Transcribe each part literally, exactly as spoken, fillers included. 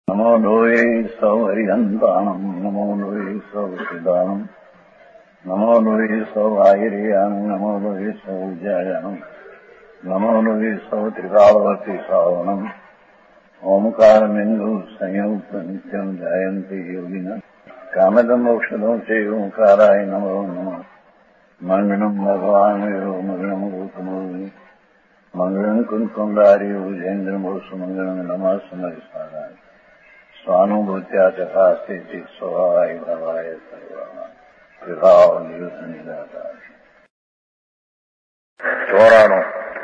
નમો લોહે સૌ હરિહંતાણમ નમો લોહે સૌ સિદાનમ નમો લોહે સૌ આયર્યાણમ નમો લોહે સૌ જયાણમ નમો લોહે સૌ ત્રિકાળવતી શ્રાવણમ ઓમકારમિંદુ સંયુક્ત નિત્યમ જાયંતિ યોગિના કામદમ મોક્ષદો છે ઓંકારાય નમો નમઃ મંગળમ ભગવાન વિરો મંગળમ ગૌતમોની મંગળમ કુંકુંડારી ઉજેન્દ્રમોષ મંગળમ નમઃ સમરિસારાય સ્વાનુભૂત્યા ચકાસ્તે સ્વભાવાય ભવાય સર્વા વિભાવ નિયુત નિરાકાર ચોરાણું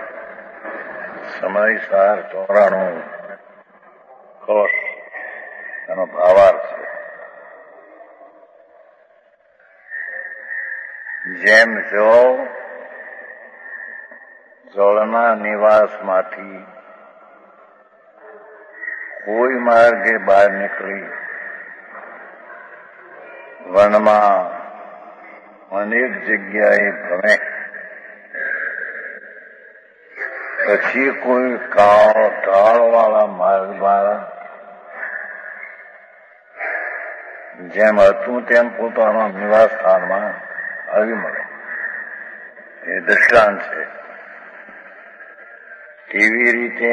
સમયસાર ચોરાણું કોષ એનો ભાવાર્થ છે. જેમ જો જળના નિવાસમાંથી કોઈ માર્ગે બહાર નીકળી વનમાં અનેક જગ્યાએ ભમે, પછી કોઈ કાળ ઢાળવાળા માર્ગમાં જેમ હતું તેમ પોતાના નિવાસ સ્થાનમાં આવી મળે, એ દ્રષ્ટાંત છે. કેવી રીતે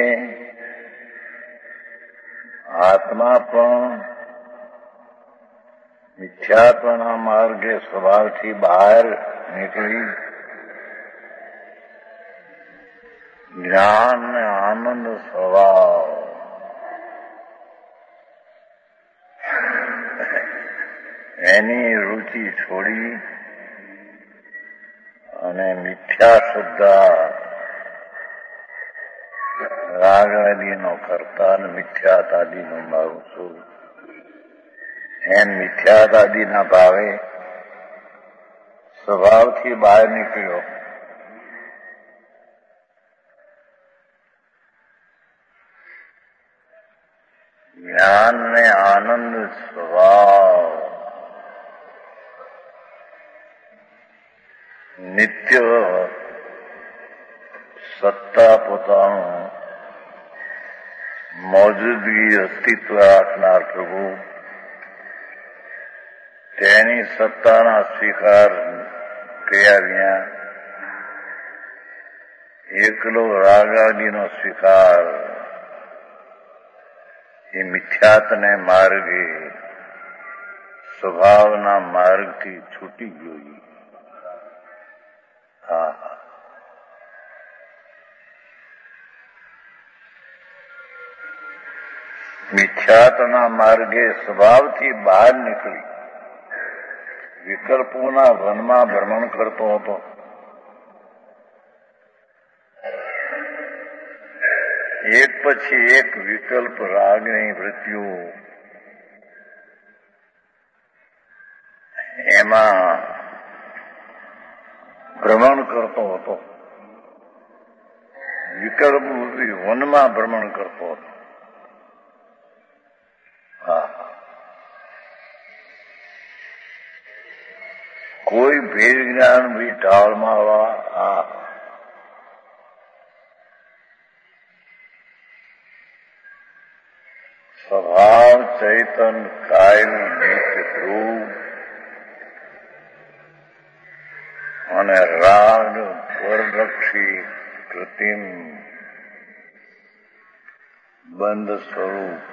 આત્મા પણ મિથ્યાત્વના માર્ગે સ્વભાવથી બહાર નીકળી જ્ઞાન ને આનંદ સ્વભાવ એની રુચિ છોડી અને મિથ્યા શ્રદ્ધા રાગ આદિનો કરતા અને મિથ્યાત આદિનો મારું છું એમ મિથ્યાત આદિના ભાવે સ્વભાવથી બહાર નીકળ્યો. જ્ઞાન ને આનંદ સ્વભાવ નિત્ય સત્તા પોતાનું મોજૂદગી અસ્તિત્વ રાખનાર પ્રભુ તેની સત્તાના સ્વીકાર કર્યા વિના એકલો રાગાદિનો સ્વીકાર એ મિથ્યાતને માર્ગે સ્વભાવના માર્ગથી છૂટી ગયો. હા મિથ્યાતના માર્ગે સ્વભાવથી બહાર નીકળી વિકલ્પોના વનમાં ભ્રમણ કરતો હતો. એક પછી એક વિકલ્પ રાગની વૃત્તિઓ એમાં ભ્રમણ કરતો હતો, વિકલ્પ વનમાં ભ્રમણ કરતો હતો. હા કોઈ ભેદ જ્ઞાન બી ઢાળમાં આ સ્વભાવ ચૈતન કાયમ નિત્ય ધ્રુવ અને રાગ પરલક્ષી કૃત્રિમ બંધ સ્વરૂપ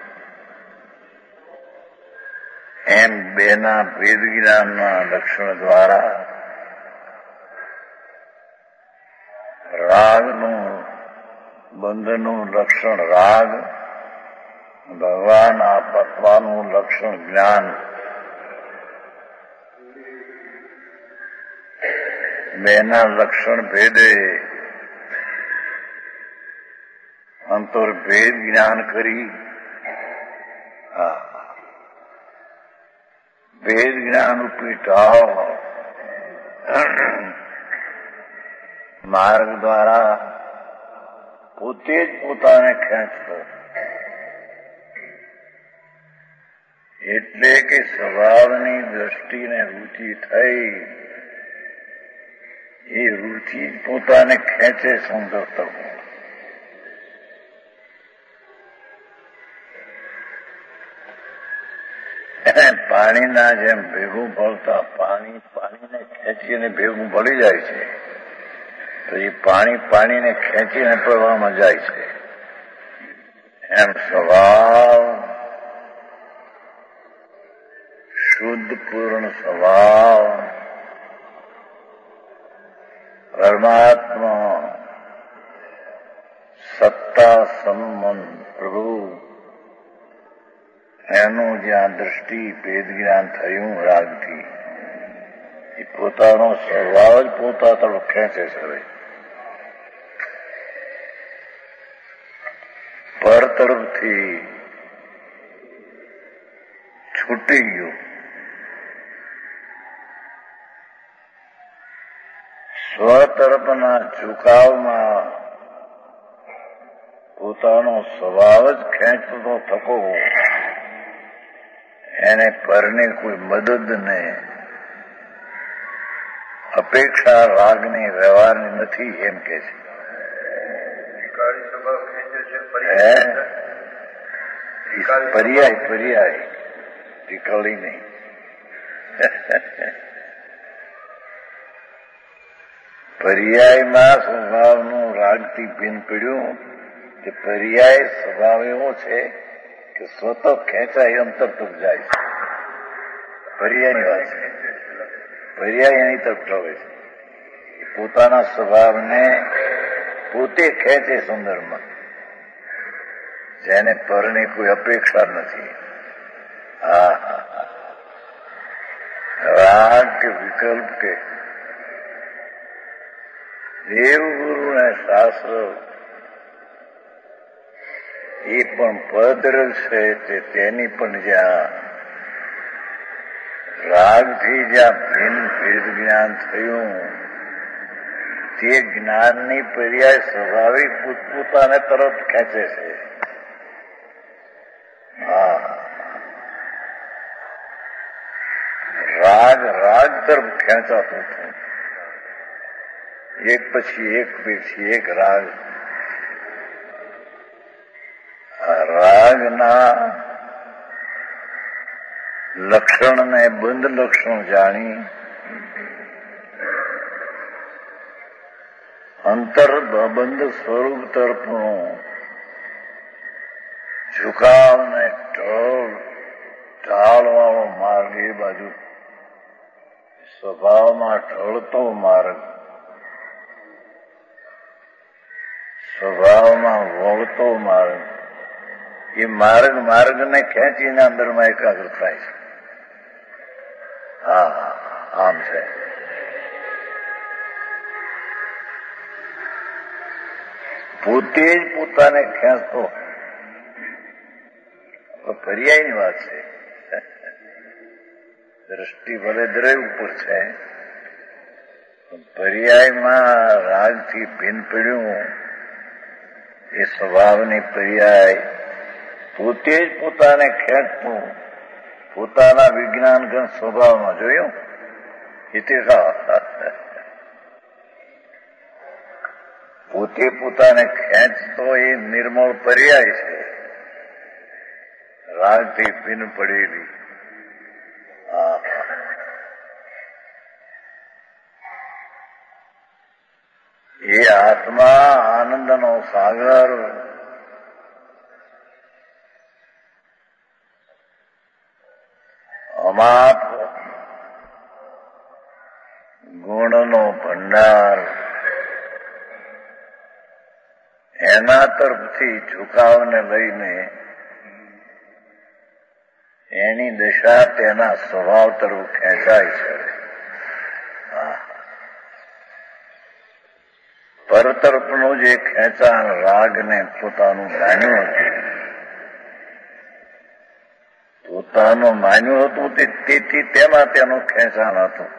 એમ બેના ભેદ જ્ઞાનના લક્ષણ દ્વારા રાગનું બંધનું લક્ષણ રાગ, ભગવાન આપવાનું લક્ષણ જ્ઞાન, બેના લક્ષણ ભેદે અંતર્ભેદ જ્ઞાન કરી ભેદ જ્ઞાન રૂપી ઢાળ માર્ગ દ્વારા પોતે જ પોતાને ખેંચતો. એટલે કે સ્વભાવની દ્રષ્ટિને રુચિ થઈ એ રુચિ જ પોતાને ખેંચે સમજતો. પાણીના જેમ ભેગું પડતા પાણી પાણીને ખેંચીને ભેગું પડી જાય છે, પછી પાણી પાણીને ખેંચીને પડવામાં જાય છે. એમ સ્વભાવ શુદ્ધ પૂર્ણ સ્વભાવ પરમાત્મા સત્તા સંબંધ પ્રભુ એનું જ્યાં દ્રષ્ટિ ભેદ જ્ઞાન થયું રાગથી, એ પોતાનો સ્વભાવ જ પોતા તરફ ખેંચે છે. પર તરફથી છૂટી ગયું. સ્વ તરફના ઝુકાવમાં પોતાનો સ્વભાવ જ ખેંચતો થકો, એને પરની કોઈ મદદને અપેક્ષા રાગની વ્યવહારની નથી, એમ કે છે. પર્યાય પર્યાય ટીકળી નહીં. પર્યાયમાં સ્વભાવનું રાગથી ભીન પડ્યું કે પર્યાય સ્વભાવ એવો છે કે સ્વતઃ ખેંચાય અંતર તરફ જાય છે. પર્યાયની વાત છે. પર્યાય એની તરફ ઠવે છે. પોતાના સ્વભાવને પોતે ખેંચે સંદર્ભમાં, જેને પરની કોઈ અપેક્ષા નથી. હા રાગ કે વિકલ્પ કે દેવગુરુ ને શાસ્ત્ર એ પણ પદરલ છે તે તેની પણ જ્યાં રાગથી જ્યાં ભિન્ન ભેદ જ્ઞાન થયું તે જ્ઞાનની પર્યાય સ્વાભાવિક પોતપોતાને તરફ ખેંચે છે. હા રાગ રાગ તરફ ખેંચાતું હતું. એક પછી એક પછી એક રાગ. રાગના લક્ષણને બંધ લક્ષણ જાણી અંતર બંધ સ્વરૂપ તરફનું ઝુકાવ ને ઢળ ઢાળવાળો માર્ગ, એ બાજુ સ્વભાવમાં ઢળતો માર્ગ, સ્વભાવમાં વળતો માર્ગ, એ માર્ગ માર્ગને ખેંચીને અંદરમાં એકાગ્ર થાય છે. હા આમ છે. પોતે જ પોતાને ખેંચતો, પર્યાયની વાત છે. દ્રષ્ટિ ભલે દરેક ઉપર છે, પર્યાયમાં રાગથી ભિન્ન પડ્યું એ સ્વભાવની પર્યાય પોતે જ પોતાને ખેંચતું, પોતાના વિજ્ઞાન ઘન સ્વભાવમાં જોયું. ઇતિહાસ પોતે પોતાને ખેંચતો એ નિર્મળ પર્યાય છે, રાગથી ભિન્ન પડેલી. એ આત્મા આનંદનો સાગર, અમાપ ગુણનો ભંડાર, એના તરફથી ઝુકાવને લઈને એની દશા તેના સ્વભાવ તરફ ખેંચાય છે. પર તરફનું જે ખેંચાણ રાગને પોતાનું માન્યું હતું, પોતાનું માન્યું હતું તેથી તેમાં તેનું ખેંચાણ હતું.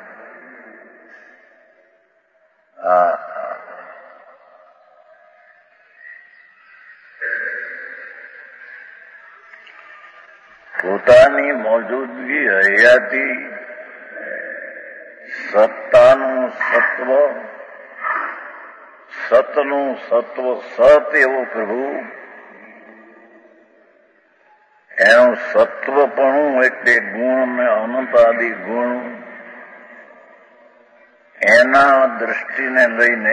હા પોતાની મોજૂદગી હૈયાથી સત્તાનું સત્વ, સતનું સત્વ, સત એવો પ્રભુ એનું સત્વપણું એટલે ગુણ ને અનંતાદિ ગુણ એના દૃષ્ટિને લઈને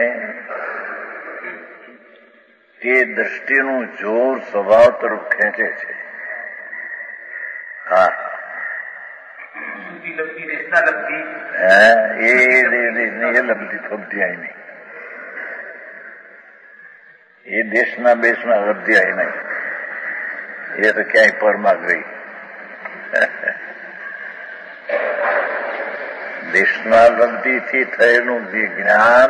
તે દૃષ્ટિનું જોર સ્વભાવ તરફ ખેંચે છે. હા એ લબ્ધી ફબ્ધી આવી નહીં, એ દેશના બેસના લબ્ધી આવી નહીં, એ તો ક્યાંય પરમાં ગઈ. દેશના લબ્ધિથી થયેલું જે જ્ઞાન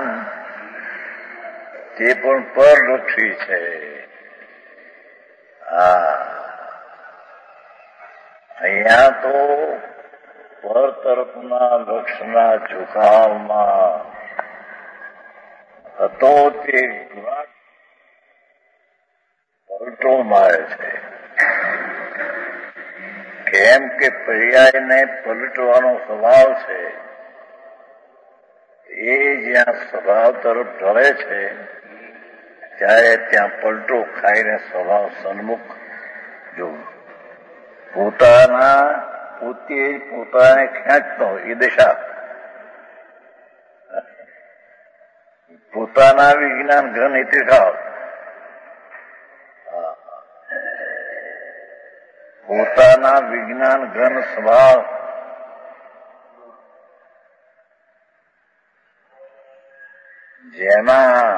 તે પણ પરલક્ષી છે. હા અહીંયા તો પર તરફના લક્ષના ઝુકાવમાં હતો તે પલટો મારે છે. કેમ કે પર્યાયને પલટવાનો સ્વભાવ છે. એ જ્યાં સ્વભાવ તરફ ઢળે છે ત્યારે ત્યાં પલટો ખાઈને સ્વભાવ સન્મુખ જોવું. પોતાના પોતે પોતાને ખેંચતો એ દિશા, પોતાના વિજ્ઞાન ઘન ઇતિહાસ, પોતાના વિજ્ઞાન ઘન સ્વભાવ જેમાં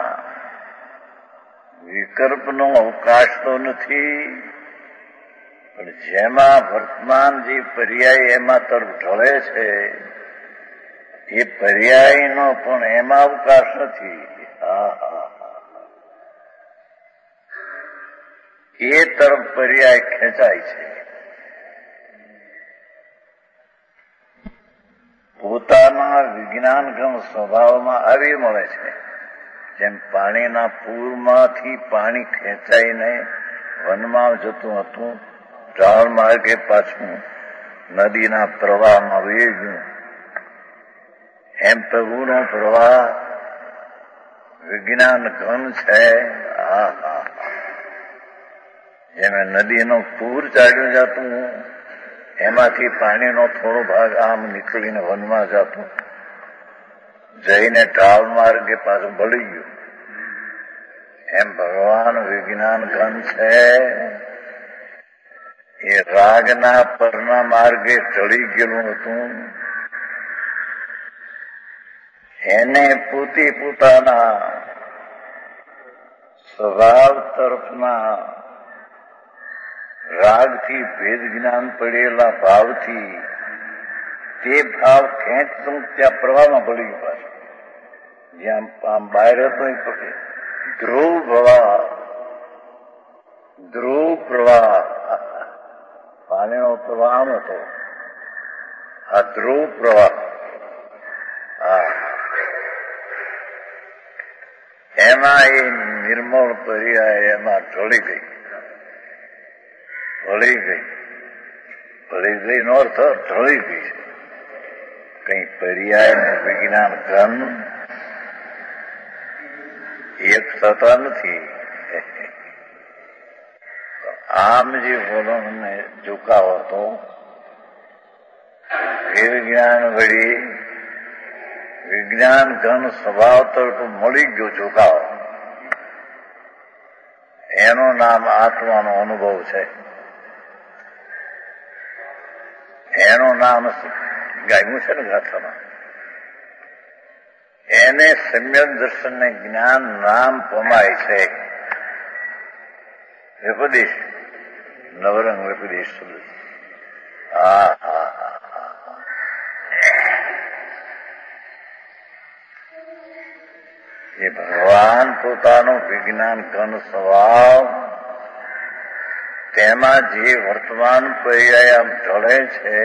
વિકલ્પનો અવકાશ તો નથી, પણ જેમાં વર્તમાન જે પર્યાય એમાં તરફ ઢળે છે એ પર્યાયનો પણ એમાં અવકાશ નથી. એ તરફ પર્યાય ખેંચાય છે. પોતાના વિજ્ઞાનગમ સ્વભાવમાં આવી મળે છે. જેમ પાણીના પૂરમાંથી પાણી ખેંચાઈને વનમાં જતું હતું, ઢાળ માર્ગે પાછું નદીના પ્રવાહમાં વહી ગયું, એમ પ્રભુનો પ્રવાહ વિજ્ઞાન ઘન છે. આ જેમ નદીનો પૂર ચાલ્યું જતું, એમાંથી પાણીનો થોડો ભાગ આમ નીકળીને વનમાં જતો, જઈને ઢાળ માર્ગે પાછું ભળી ગયું. એમ ભગવાન વિજ્ઞાન ઘન છે. એ રાગના પરના માર્ગે ચડી ગયેલું હતું, એને પોતે પોતાના સ્વભાવ તરફના રાગથી ભેદ જ્ઞાન પડેલા ભાવથી તે ભાવ ખેંચતું ત્યાં પ્રવાહમાં પડી ગયું. પાછું જ્યાં આમ બહાર હતો ધ્રુવ પ્રવાહ, ધ્રુવ પ્રવાહ, પાણીનો પ્રવાહ આમ હતો, આ ધ્રુવ પ્રવાહ. હા એમાં એ નિર્મળ પર્યાય એમાં ઢળી ગઈ, ભળી ગઈ. ભળી ગઈ નો અર્થ ઢળી ગઈ છે. કઈ પર્યાય ને વિજ્ઞાન ઘન એક થતા નથી. આમ જે વલણને ઝુકાવો હતો એ વિજ્ઞાન વળી વિજ્ઞાન ઘન સ્વભાવ તરફ મળી ગયો ઝુકાવો. એનું નામ આત્માનો અનુભવ છે. એનું નામ ગાયું છે ને ગાથામાં. એને સમ્યક દર્શનને જ્ઞાન નામ પમાય છે. વિપદેશ, નવરંગ વિપદેશ. હા હા હા એ ભગવાન પોતાનું વિજ્ઞાન ઘન સ્વભાવ તેમાં જે વર્તમાન પર્યાય આમ ઢળે છે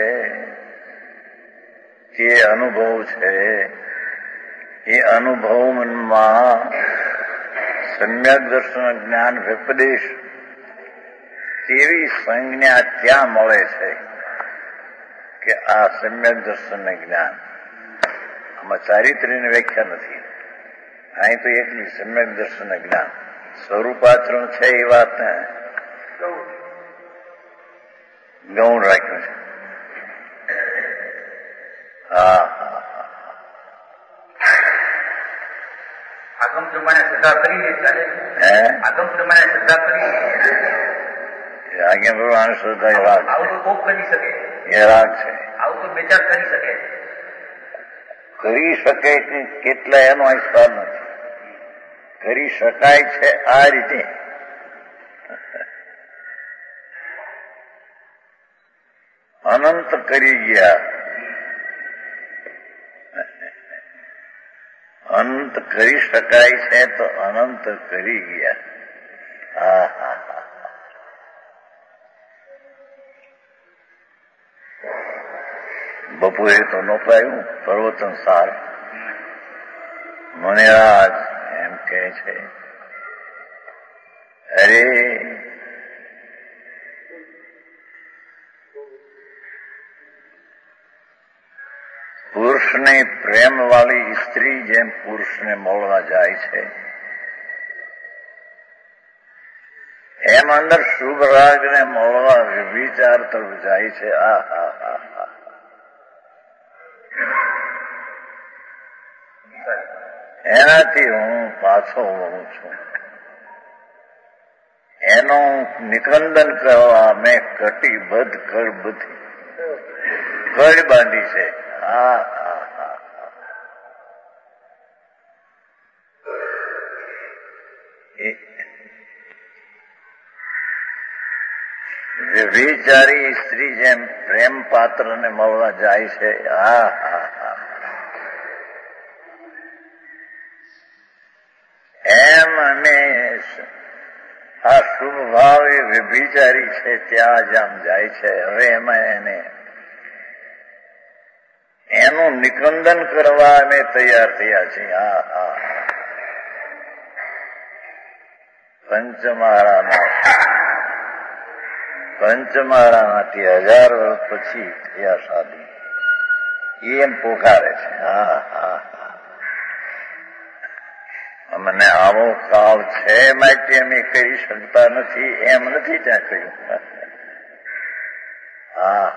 તે અનુભવ છે. એ અનુભવમાં સમ્યક દર્શન જ્ઞાન વિપદેશ તેવી સંજ્ઞા ત્યાં મળે છે કે આ સમ્યક દર્શન જ્ઞાન. આમાં ચારિત્ર્યની વ્યાખ્યા નથી. અહીં તો એકલી સમ્યક દર્શન જ્ઞાન સ્વરૂપાચરણ છે. એ વાત ગૌણ રાખ્યું છે. હા હા આગમ પ્રમાણે શ્રદ્ધા કરીએ ચાલે. હે આગમ પ્રમાણે શ્રદ્ધા કરીએ આજ્ઞા પ્રમાણે શ્રદ્ધા એ રાગ આવું તો કોક કરી શકે. એ રાગ છે. આવું તો બે ચાર કરી શકે. કરી શકે કે કેટલા એનો અસ્પાર નથી. કરી શકાય છે આ રીતે. અનંત કરી ગયા. અનંત કરી શકાય છે તો અનંત કરી ગયા. હા હા હા બપોરે તો નોપાયું પ્રવચન સાર. મુનિરાજ એમ કહે છે, અરે પુરુષને પ્રેમ વાળી સ્ત્રી જેમ પુરુષને મળવા જાય છે એમ અંદર શુભ રાગને મળવા વિચાર તરફ જાય છે. આ હા હા હા એનાથી હું પાછો વળું છું. એનું નિકંદન કરવા મેં કટિબદ્ધ કળ બધી કળ બાંધી છે. હા હા હા વિચારી સ્ત્રી જેમ પ્રેમ પાત્રને મળવા જાય છે. હા હા હા એમ અમે આ શુભ ભાવ એ વ્યભિચારી છે ત્યાં જ આમ જાય છે. હવે એમાં એને એનું નિકંદન કરવા અમે તૈયાર થયા છીએ. હા હા પંચમહારાના પંચમહારામાંથી હજાર વર્ષ પછી થયા શાદી એમ પોકારે છે. હા હા અમને આવો કાળ છે માટે અમે કરી શકતા નથી એમ નથી ત્યાં કહ્યું. હા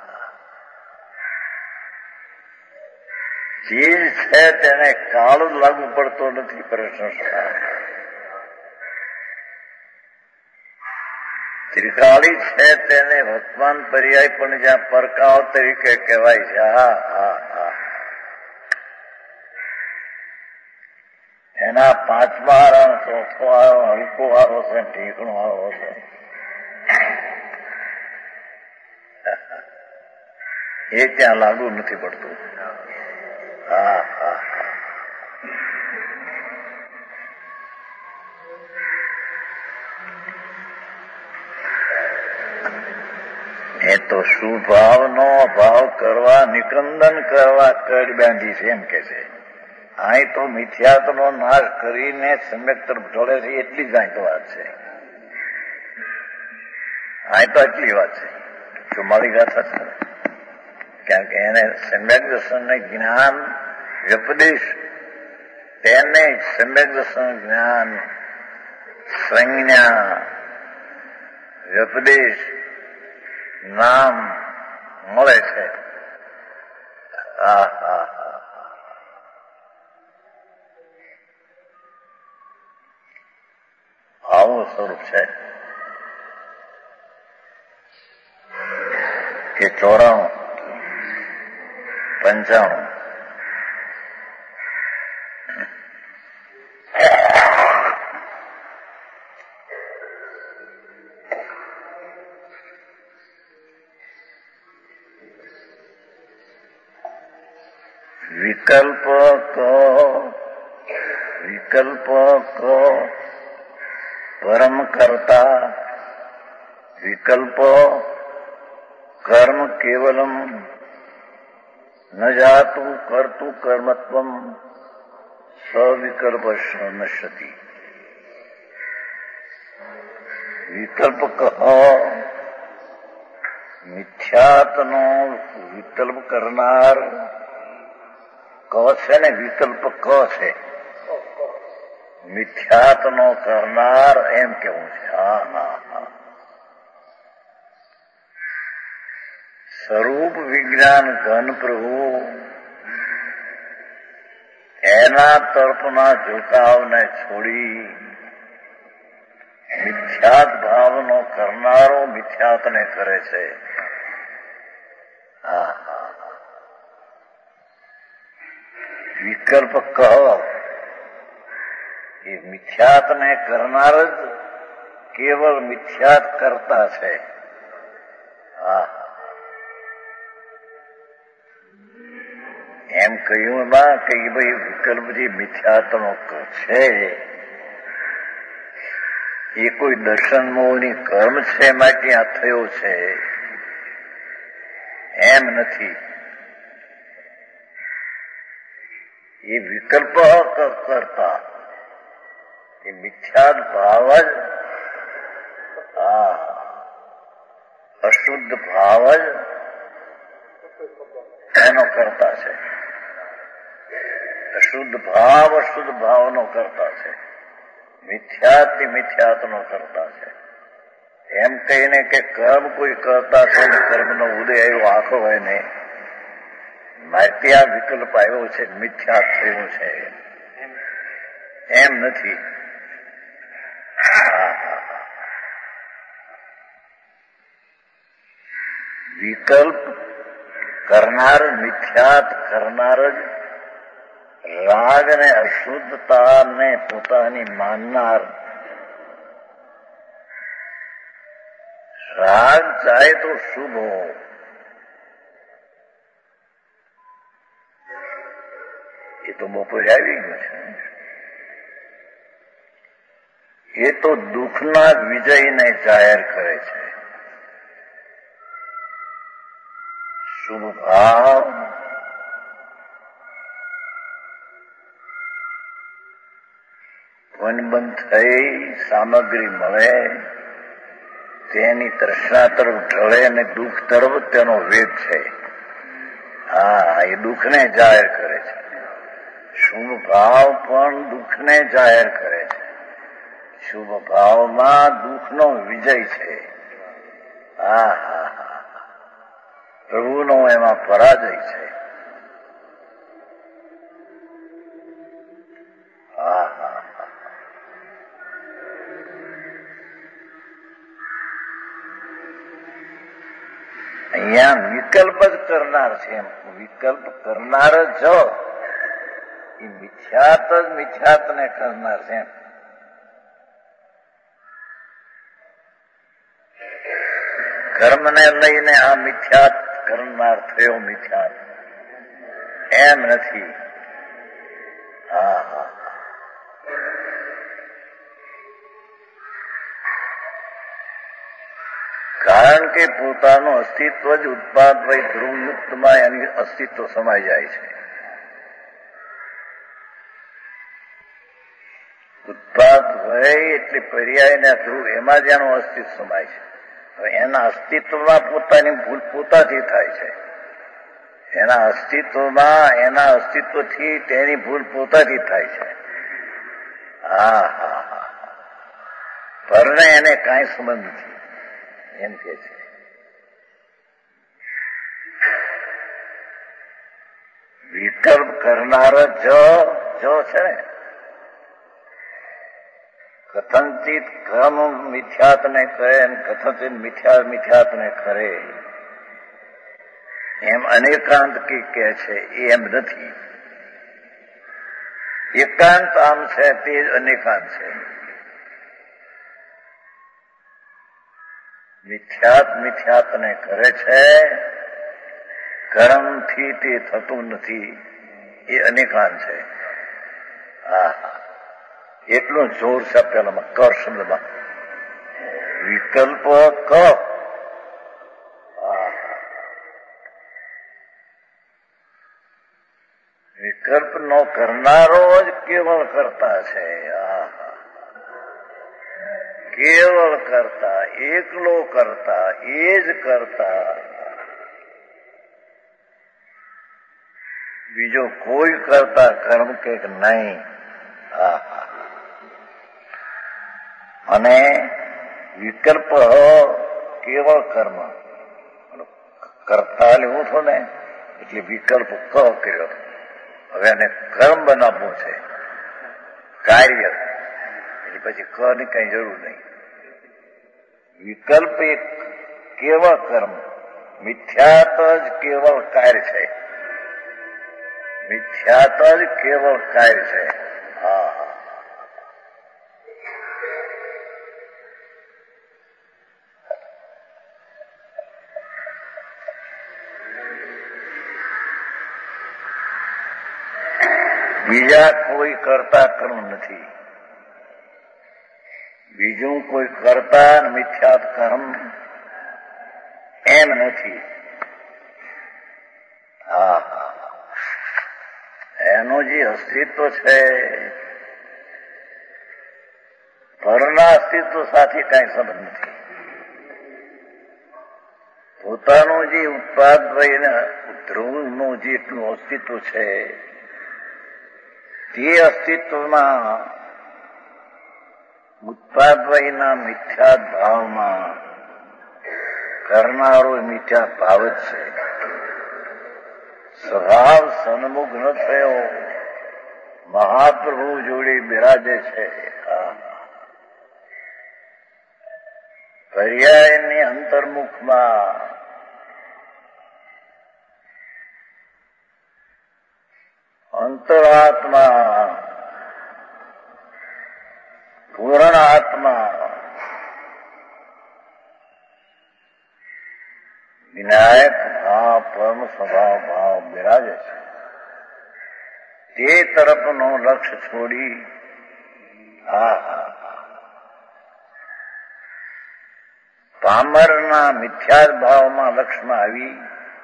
ચીજ છે તેને કાળ લાગુ પડતો નથી. પ્રશ્ન ત્રિકાળી છે તેને વર્તમાન પર્યાય પણ જ્યાં પરકાળ તરીકે કહેવાય છે. હા હા હા એના પાંચમા હારા ચોથો હારો હલકો હારો છે ઠીકણો હારો છે. એ ત્યાં લાગુ નથી પડતું. હા હા એ તો સુભાવનો અભાવ કરવા નિકંદન કરવા કડ બાંધી છે એમ કે છે. અહીં તો મિથ્યાત્વનો નાશ કરીને સમ્યક તરફ ઢોળે છે એટલી જ અહીં તો વાત છે. અહીં તો એટલી વાત છે તો મારી ગાથા છે. કારણ કે એને સમ્યક દર્શન જ્ઞાન વ્યપદેશ તેને સમ્યક દર્શન જ્ઞાન સંજ્ઞા વ્યપદેશ નામ મળે છે. હા હા હા આવું સ્વરૂપ છે કે ચોરાણું પંચાણું વિકલ્પ કહો વિકલ્પ કહો પરમ કરતા વિકલ્પો કર્મ કેવલમ ન જાતું કરતું કર્મત્વમ સવિકલ્પ નશ્યતિ. વિકલ્પ કહો મિથ્યાત્વનો વિકલ્પ કરનાર ક છે ને વિકલ્પ ક છે મિથ્યાત્વનો કરનાર એમ કેવું છે. હા હા હા સ્વરૂપ વિજ્ઞાન ઘન પ્રભુ એના તરફના ઝુકાવને છોડી મિથ્યાત ભાવનો કરનારો મિથ્યાતને કરે છે. હા હા વિકલ્પ કહો એ મિથ્યાતને કરનાર જ કેવળ મિથ્યાત કરતા છે. હા એમ કહ્યું ના કે ભાઈ વિકલ્પ જે મિથ્યાતનો છે એ કોઈ દર્શન મોહની કર્મ છે માટે આ થયો છે એમ નથી. એ વિકલ્પ કરતા એ મિથ્યાત ભાવ જ આ અશુદ્ધ ભાવ જ એનો કરતા છે. અશુદ્ધ ભાવ અશુદ્ધ ભાવનો કરતા છે. મિથ્યાત મિથ્યાતનો કરતા છે. એમ કહીને કે કર્મ કોઈ કરતા છે ને કર્મનો ઉદય આવ્યો આખો હોય નહીં માટે આ વિકલ્પ આવ્યો છે મિથ્યાત થયું છે એમ નથી. વિકલ્પ કરનાર મિથ્યાત કરનાર જ રાગ ને અશુદ્ધતાને પોતાની માનનાર. રાગ ચાહે તો શુભ હો એ તો બપોરે આવી ગયું છે. એ તો દુઃખના વિજયને જાહેર કરે છે. શુભ ભાવ વનબંધ થઈ સામગ્રી મળે તેની તૃષ્ણા તરફ ઢળે અને દુઃખ તરફ તેનો વેગ છે. હા એ દુઃખને જાહેર કરે છે. શુભ ભાવ પણ દુઃખને જાહેર કરે છે. શુભ ભાવમાં દુઃખનો વિજય છે. હા હા હા પ્રભુનો એમાં પરાજય છે. હા હા અહીંયા વિકલ્પ જ કરનાર છે. એમ વિકલ્પ કરનાર જ એ મિથ્યાત જ મિથ્યાતને કરનાર છે. એમ કર્મને લઈને આ મિથ્યાત કરનાર થયો મિથ્યાત એમ નથી. હા હા કારણ કે પોતાનું અસ્તિત્વ જ ઉત્પાદ વય ધ્રુવયુક્તમાં એની અસ્તિત્વ સમાઈ જાય છે. ઉત્પાદ વય એટલે પર્યાય ને ધ્રુવ એમાં જ એનું અસ્તિત્વ સમાય છે. હવે એના અસ્તિત્વમાં પોતાની ભૂલ પોતાથી થાય છે. એના અસ્તિત્વમાં એના અસ્તિત્વથી તેની ભૂલ પોતાથી થાય છે. હા હા હા પરને એને કાંઈ સંબંધ નથી એમ કે છે. વિકલ્પ કરનાર જ જો છે ને કથનચિત ક્રમ મિથ્યાતને કરે કથનચિત મિથ્યા મિથ્યાતને કરે એમ અનેકાંત કી કહે છે એમ નથી. એકાંત આમ છે તે જ અનેકાંત છે. મિથ્યાત મિથ્યાતને કરે છે કર્મથી તે થતું નથી એ અનેકાંત છે. હા એટલું જોર છે પેલામાં ક શબ્દમાં વિકલ્પ ક વિકલ્પ નો કરનારો જ કેવળ કરતા છે. કેવળ કરતા એકલો કરતા એ જ કરતા બીજો કોઈ કરતા કર્મ કે નહીં. હા અને વિકલ્પ કેવળ કર્મ કરતા લેવું થો ને એટલે વિકલ્પ ક કર્યો. હવે એને કર્મ બનાવવું છે, કાર્ય, એટલે પછી ક ની કઈ જરૂર નહીં. વિકલ્પ એક કેવળ કર્મ, મિથ્યાત જ કેવળ કાર્ય છે. મિથ્યાત જ કેવળ કાર્ય છે. હા, બીજા કોઈ કરતા કર્મ નથી. બીજું કોઈ કરતા મિથ્યાત કર્મ એમ નથી. હા, એનું જે અસ્તિત્વ છે પરના અસ્તિત્વ સાથે કઈ સંબંધ નથી. પોતાનું જે ઉત્પાદ ધ્રુવનું જેટલું અસ્તિત્વ છે તે અસ્તિત્વમાં ઉત્પાદવયના મિથ્યા ભાવમાં કરનારો મિથ્યા ભાવ જ છે. સ્વભાવ સન્મુખ ન થયો મહાપ્રભુ જોડે બિરાજે છે. પર્યાયની અંતર્મુખમાં અંતરાત્મા પૂર્ણ આત્મા વિનાયક ભાવ પરમ સ્વભાવ ભાવ બિરાજે છે. તે તરફનો લક્ષ્ય છોડી આ પામરના મિથ્યા ભાવમાં લક્ષ્યમાં આવી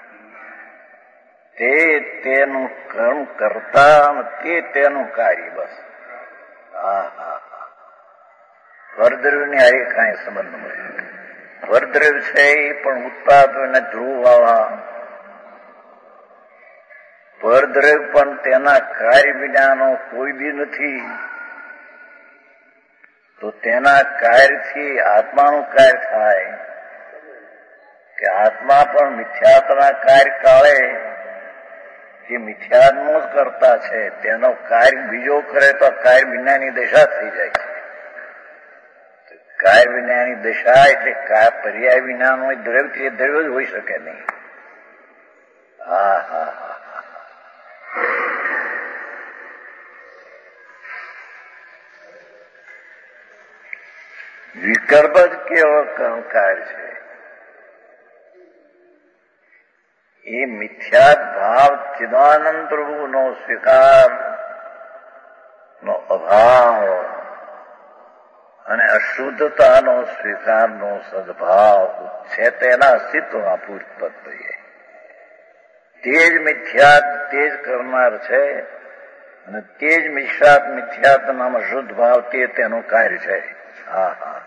તે તેનું કર્મ કરતા તે તેનું કાર્ય. બસ હા હા પરદ્રવ્યની હારે કાંઈ સંબંધ નથી. પરદ્રવ્ય છે એ પણ ઉત્પાદન ધ્રુવ વાળા પરદ્રવ્ય પણ તેના કાર્ય વિનાનો કોઈ બી નથી. તો તેના કાર્યથી આત્માનું કાર્ય થાય કે આત્મા પણ મિથ્યાત્વના કાર્ય કાળે જે મિથ્યાત્મો જ કરતા છે તેનો કાર્ય બીજો કરે તો કાર્ય વિનાની દશા થઈ જાય છે. કાર્ય વિનાની દશા એટલે પર્યાય વિનાનો દ્રવ્ય દ્રવ્ય જ હોઈ શકે નહીં. હા હા હા વિકલ્પ જ કેવો કર્મકાર છે. એ મિથ્યાત ભાવ ચિદાનંદ પ્રભુનો સ્વીકાર નો અભાવ અને અશુદ્ધતાનો સ્વીકારનો સદભાવ છે તેના અસ્તિત્વમાં પૂરપત થઈએ. તે જ મિથ્યાત તે જ કરનાર છે અને તે જ મિશ્રાત મિથ્યાત્મામાં શુદ્ધ ભાવ તે તેનું કાર્ય છે. હા હા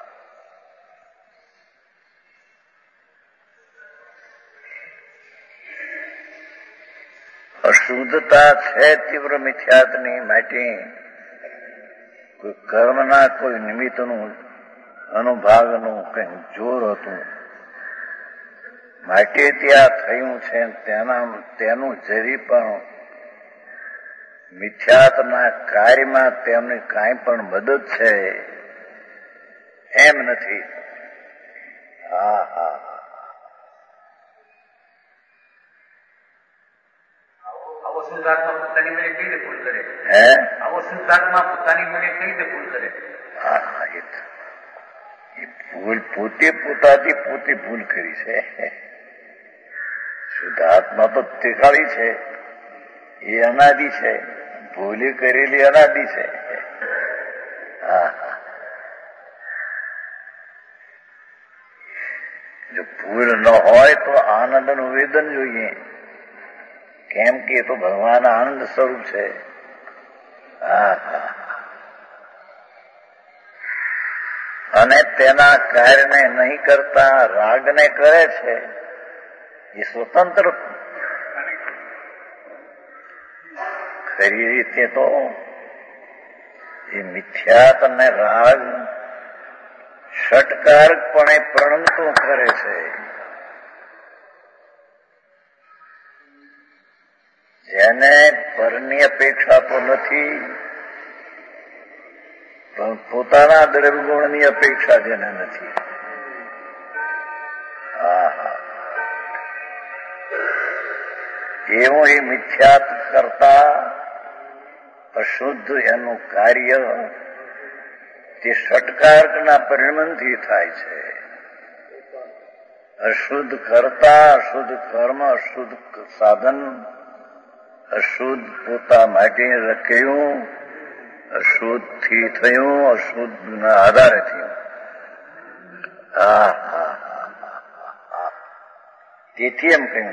અશુદ્ધતા છે તીવ્ર મિથ્યાતની માટે કોઈ કર્મના કોઈ નિમિત્તનું અનુભાગનું કઈ જોર હતું માટે ત્યાં થયું છે. તેના તેનું જરી પણ મિથ્યાતના કાર્યમાં તેમની કાંઈ પણ મદદ છે એમ નથી. હા હા આવો શુદ્ધાત્મા પોતાની મેળે કઈ રીતે ભૂલ કરે? હે આવો શુદ્ધાત્મા પોતાની મેળે કઈ રીતે ભૂલ કરે? હા હા એ ભૂલ પોતે પોતાથી પોતે ભૂલ કરી છે. શુદ્ધાત્મા તો દેખાડી છે એ અનાદિ છે. ભૂલી કરેલી અનાદિ છે. હા જો ભૂલ ન હોય તો આનંદનું વેદન જોઈએ. કેમ કે એ તો ભગવાન આનંદ સ્વરૂપ છે. હા હા અને તેના કાર્યને નહીં કરતા રાગને કરે છે એ સ્વતંત્ર. ખરી રીતે તો એ મિથ્યાત અને રાગ ષટકારકપણે પ્રણમતું કરે છે. જેને પરની અપેક્ષા તો નથી, પણ પોતાના દ્રવ્યગુણની અપેક્ષા જેને નથી. હા, એવું એ મિથ્યાત કરતા અશુદ્ધ એનું કાર્ય તે ષટકાર્કના પરિણમથી થાય છે. અશુદ્ધ કરતા, અશુદ્ધ કર્મ, અશુદ્ધ સાધન, અશુદ્ધ પોતા માટે રખ્યું, અશુદ્ધથી થયું, અશુદ્ધના આધારે થયું. હા હા હા. તેથી એમ કહ્યું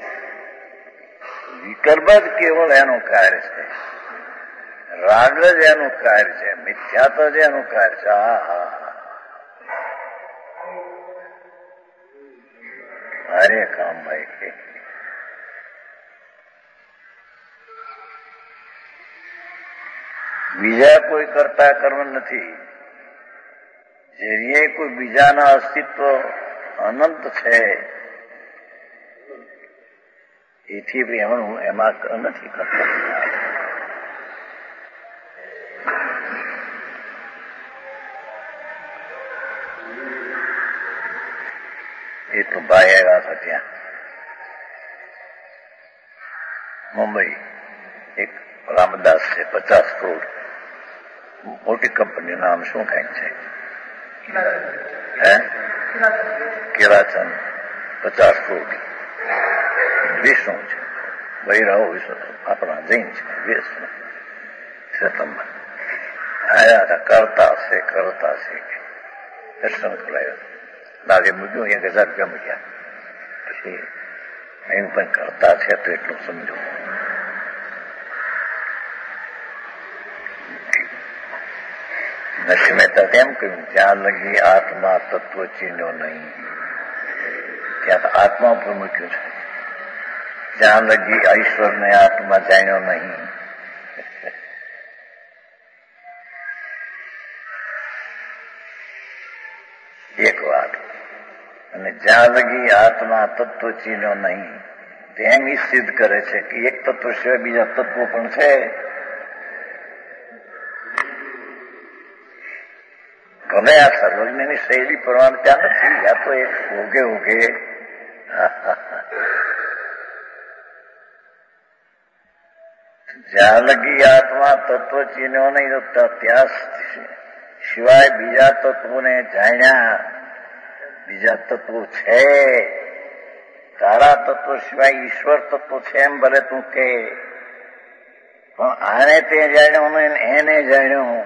વિકલ્પ જ કેવળ એનું કાર્ય છે, રાગ જ એનું કાર્ય છે, મિથ્યાત જ એનું કાર્ય છે. હા હા અરે કામ ભાઈ, બીજા કોઈ કરતા કર્મ નથી. જે કોઈ બીજાના અસ્તિત્વ અનંત છે એથી એમાં એમાં નથી કરતા. એ તો ભાઈ આવ્યા હતા ત્યાં મુંબઈ, એક રામદાસ છે, પચાસ કરોડ મોટી કંપની, નામ શું કઈક છે, હે કેરાચંદ, પચાસ કરોડ વિષ્ણુ છે, બૈરાઓ વિષ્ણુ આપણા જૈન છે, વિષ્ણુ સતમમાં આવ્યા હતા. કરતા છે કરતા છે દર્શન કરાયા, લાગે મૂક્યું, એક હજાર રૂપિયા મૂક્યા. પછી અહીં પણ કરતા છે તો એટલું સમજો. નરસિંહ મહેતા તેમ કહ્યું, જ્યાં લગી આત્મા તત્વ ચીન્યો નહીં, ત્યાં તો આત્મા ઉપર મૂક્યું છે. જ્યાં લગી ઈશ્વરને આત્મા જાણ્યો નહીં, એક વાત. અને જ્યાં લગી આત્મા તત્વ ચીન્યો નહીં, તેમ એ સિદ્ધ કરે છે કે એક તત્વ સિવાય બીજા તત્વો પણ છે. ભલે આ સર્વજ્ઞની શૈલી પ્રમાણે ત્યાં નથી, આ તો એક ઓગે ઓગે જ્યાં લગી આત્મા તત્વ ચીન્યો નહીં, ત્યાં સિવાય બીજા તત્વોને જાણ્યા. બીજા તત્વો છે, તારા તત્વો સિવાય ઈશ્વર તત્વ છે એમ ભલે તું કે, પણ આને તે જાણ્યો ને એને જાણ્યો.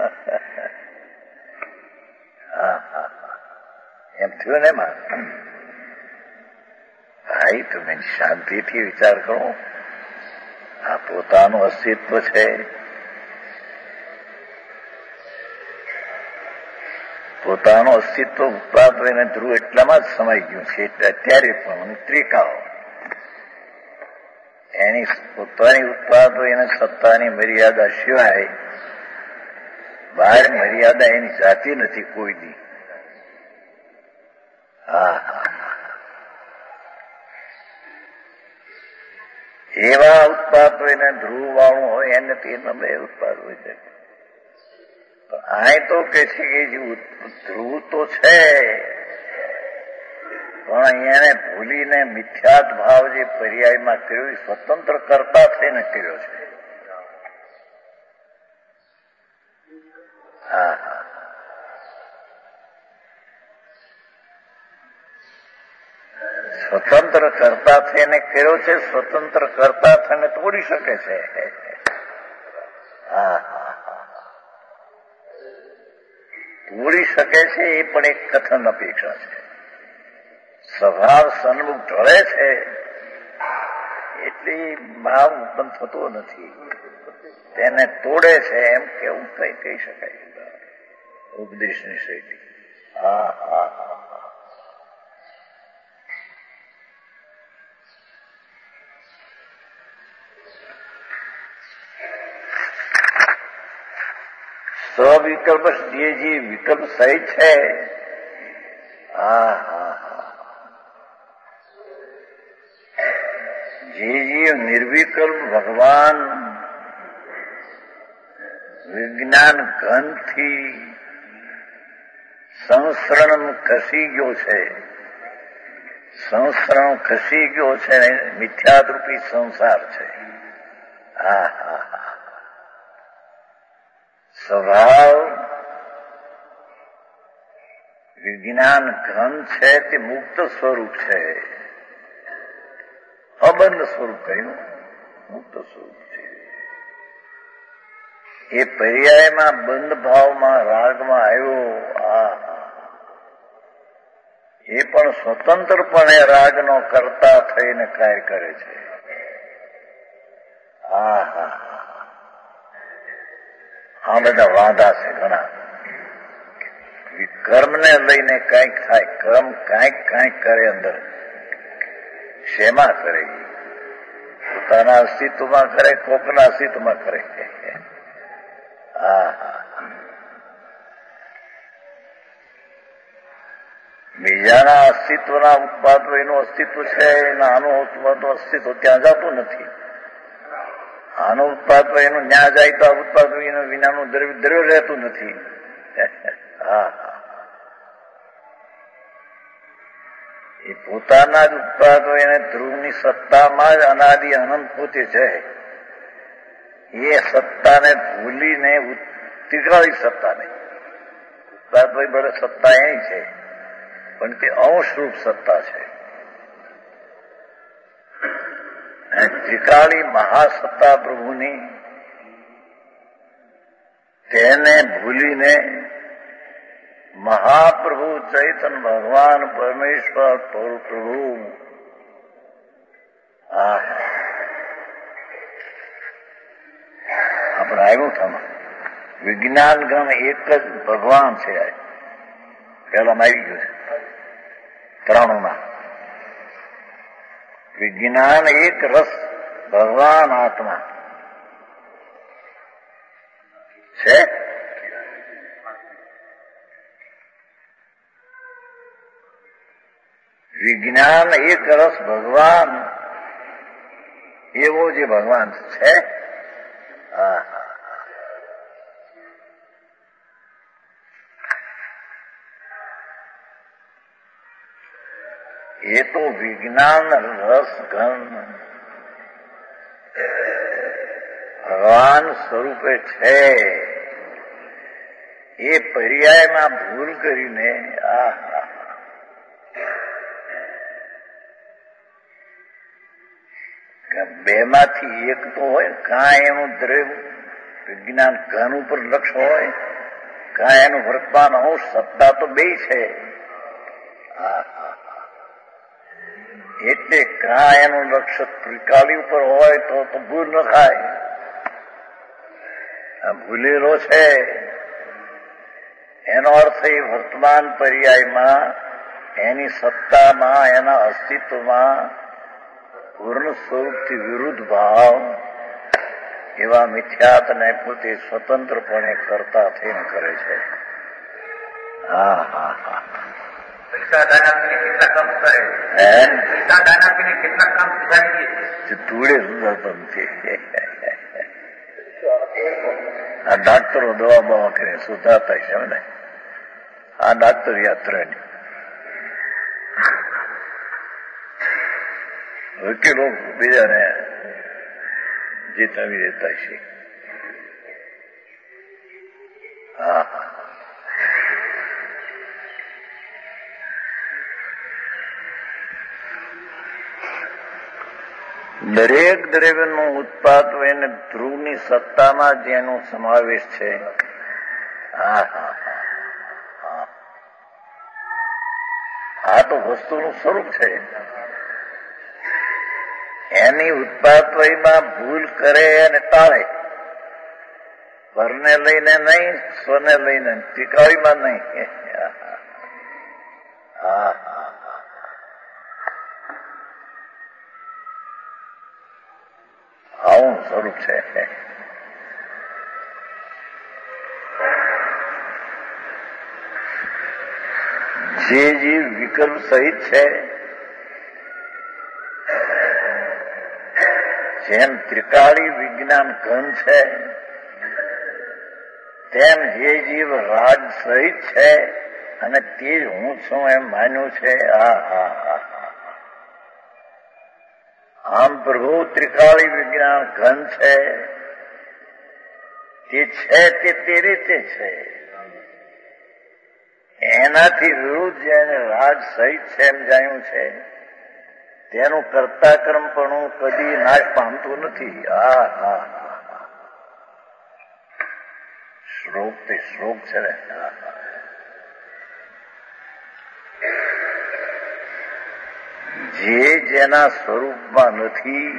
એમ થયું ને માં ભાઈ, તમે શાંતિથી વિચાર કરો. આ પોતાનું અસ્તિત્વ છે, પોતાનું અસ્તિત્વ ઉત્પાદ એને ધ્રુવ એટલામાં જ સમાઈ ગયું છે. અત્યારે પણ ત્રિકાઓ એની પોતાની ઉત્પાદો એને સત્તાની મર્યાદા સિવાય બહાર મર્યાદા એની જાતી નથી કોઈની. હા એવા ઉત્પાદો એને ધ્રુવ વાળું હોય એને તે નમે ઉત્પાદ હોય છે. આ તો કે છે કે ધ્રુવ તો છે, પણ એને ભૂલીને મિથ્યાત ભાવ જે પર્યાયમાં કર્યો એ સ્વતંત્ર કરતા થઈને કર્યો છે. હા હા સ્વતંત્ર કરતા થઈને કર્યો છે, સ્વતંત્ર કરતા થઈને તોડી શકે છે. હા હા તોડી શકે છે, એ પણ એક કથન અપેક્ષા છે. સ્વભાવ સન્મુખ ઢળે છે એટલે ભાવ ઉત્પન્ન થતો નથી, તેને તોડે છે એમ કેવું કઈ કહી શકાય ઉપદેશની શૈલી. હા હા હા સ્વવિકલ્પ જે જે વિકલ્પ સહિત છે. હા હા હા જે જીવ નિર્વિકલ્પ ભગવાન વિજ્ઞાન ઘનથી સંસરણ ખસી ગયો છે, સંસરણ ખસી ગયો છે ને મિથ્યાદરૂપી સંસાર છે. હા હા હા સ્વભાવ વિજ્ઞાન ઘન છે તે મુક્ત સ્વરૂપ છે, અબંધ સ્વરૂપ કહ્યું, મુક્ત સ્વરૂપ છે. એ પર્યાયમાં બંધ ભાવમાં રાગમાં આવ્યો. આ એ પણ સ્વતંત્રપણે રાગનો કરતા થઈને કાર્ય કરે છે. આ હા આ બધા વાંધા છે ઘણા. કર્મને લઈને કંઈક થાય, કર્મ કાંઈક કાંઈક કરે, અંદર શેમાં કરે? પોતાના અસ્તિત્વમાં કરે, કોકના અસ્તિત્વમાં કરે. હા બીજાના અસ્તિત્વના ઉત્પાદો એનું અસ્તિત્વ છે, આનું ઉત્પાદન અસ્તિત્વ ત્યાં જતું નથી. આનું ઉત્પાદન એનું ન્યા જાય તો ઉત્પાદન એનું વિનાનું દ્રવ્ય દ્રવ્ય રહેતું નથી. હા એ પોતાના જ ઉત્પાદો એને ધ્રુવની સત્તામાં જ અનાદિ અનંત પોતે છે. એ સત્તાને ભૂલીને તીકરાળી સત્તાને ઉત્પાદો બળે સત્તા એ છે, પણ તે અંશરૂપ સત્તા છે. ત્રિકાળી મહાસત્તા પ્રભુની તેને ભૂલીને મહાપ્રભુ ચૈતન ભગવાન પરમેશ્વર પ્રભુ આ આપણે આવ્યું થમાં વિજ્ઞાન ગણ એક જ ભગવાન છે. પહેલામાં આવી ગયું છે ત્રણમાં. વિજ્ઞાન એક રસ ભગવાન આત્મા છે. વિજ્ઞાન એક રસ ભગવાન એવો જે ભગવાન છે. હા એ તો વિજ્ઞાન રસ ઘન ભગવાન સ્વરૂપે છે. એ પર્યાયમાં ભૂલ કરીને આ બે માંથી એક તો હોય, કાંઈ એનું દ્રવ્ય વિજ્ઞાન ઘન ઉપર લક્ષ હોય, કાંઈ એનું વર્તમાન અંશ સત્તા તો બે છે. એટલે કાંઈ એનું લક્ષ્ય ત્રિકાળી ઉપર હોય તો તો ભૂલ ન થાય. ભૂલેલો છે એનો અર્થ એ વર્તમાન પર્યાયમાં એની સત્તામાં એના અસ્તિત્વમાં પૂર્ણ સ્વરૂપથી વિરુદ્ધ ભાવ એવા મિથ્યાતને પોતે સ્વતંત્રપણે કરતા થઈને કરે છે. હા હા હા પૈસા દાન આપીને કેટલા કામ કરે? હે પૈસા દાન આપીને કેટલા કામ સુધારી દે? થોડે સુધારતા નથી. આ ડાક્ટરો દવા બવા કરે સુધારતા છે ને. આ ડાક્ટર યાત્રાની વકીલો બીજાને જીતાવી દેતા છે. હા હા દરેક દ્રવ્યનું ઉત્પાદન એને ધ્રુવની સત્તામાં જેનો સમાવેશ છે. હા હા હા આ તો વસ્તુનું સ્વરૂપ છે. એની ઉત્પાદનમાં ભૂલ કરે અને ટાળે. પરને લઈને નહીં, સ્વને લઈને, ટીકાળીમાં નહીં. હા આવું સ્વરૂપ છે. જે જીવ વિકલ્પ સહિત છે જેમ ત્રિકાળી વિજ્ઞાન ઘન છે તેમ જે જીવ રાગ સહિત છે અને તે જ હું છું એમ માન્યું છે. આ હા હા આમ પ્રભુ ત્રિકાળી વિજ્ઞાન ઘન છે, તે છે તે તે રીતે છે. એનાથી વિરુદ્ધ જેને રાગ સહિત છે એમ જાણ્યું છે તેનું કર્તા કર્મપણું કદી નાશ પામતું નથી. આ હા શ્લોક તે શ્લોક છે ને. જે જેના સ્વરૂપમાં નથી